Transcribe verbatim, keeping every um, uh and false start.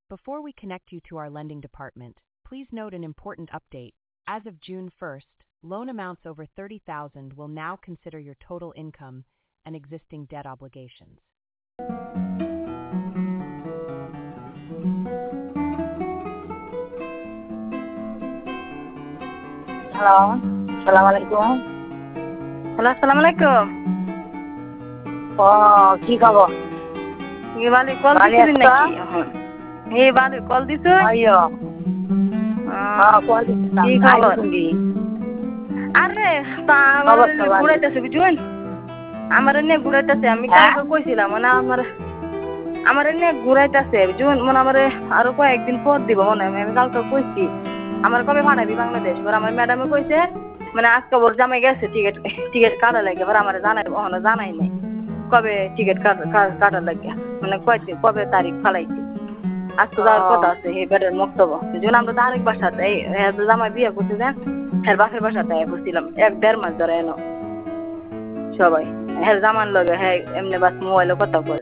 Before we connect you to our lending department, please note an important update. As of June first, loan amounts over thirty thousand will now consider your total income and existing debt obligations. Hello, সালাম আলাইকুম। Hello, আসসালামু আলাইকুম। ও কি খবর? এই বালি call ভালো দিছিলেন আছো? নাকি এখন? এই বালি কল দিছো? আইয়ো হ্যাঁ কল দিছিলাম। কি আইলি খবর? শুনবি আরে তা আমার খবর তো ভালো। ঘুরাইতেছে বুঝুন আমার এনে ঘুরাইতেছে আমি হ্যাঁ কালকে কইছিলাম মানে আমার আমার এনে ঘুরাইতেছে বুঝুন মনে আমার আরো কয়েকদিন পর দিব মনে হয় আমি কালকে কইছি আমার কবে পাঠাবি বাংলাদেশ এবার আমার ম্যাডামে কইছে মানে আজকে ওর জামাই গেছে টিকিট টিকিট কাটা লাগে এবার আমার জানাই ওখানে জানাই নাই কবে টিকিট কাটা লাগে মানে কয়দিন কবে তারিখ ফালাইছি আজকে যাওয়ার কথা আছে এই বেড়ের মক্তব্য যেন আমরা তো আরেক বাসাতে এই জামাই বিয়ে করতে দেন হ্যাঁ বাপের বাসাতে বসছিলাম এক দেড় মাস ধরে এনো সবাই হ্যাঁ জামান লগে হ্যাঁ এমনি বাস মোবাইলে কথা কয়